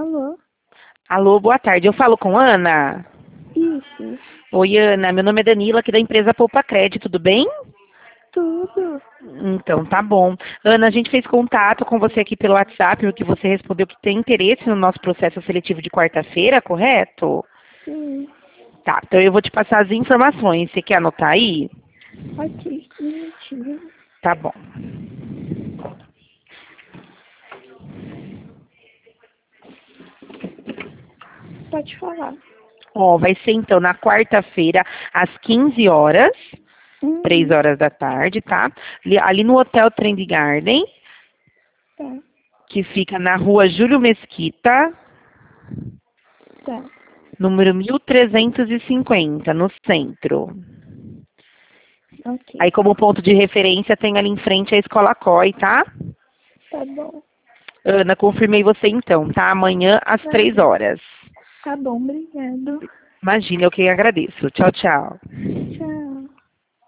Alô? Alô, boa tarde. Eu falo com Ana? Isso. Oi, Ana. Meu nome é Danila, aqui da empresa Poupa Crédito, tudo bem? Tudo. Então, tá bom. Ana, a gente fez contato com você aqui pelo WhatsApp, porque você respondeu que tem interesse no nosso processo seletivo de quarta-feira, correto? Sim. Tá, então eu vou te passar as informações. Você quer anotar aí? Ok, um minutinho. Tá bom. Pode falar. Ó, vai ser então na quarta-feira, às 15 horas, 3 Uhum. horas da tarde, tá? Ali no Hotel Trend Garden, Tá, que fica na rua Júlio Mesquita, tá. número 1350, no centro. Ok. Aí, como ponto de referência, tem ali em frente a Escola COI, tá? Tá bom. Ana, confirmei você então, tá? Amanhã às Tá, 3 horas. tá bom, obrigado. Imagina, eu que agradeço. Tchau, tchau.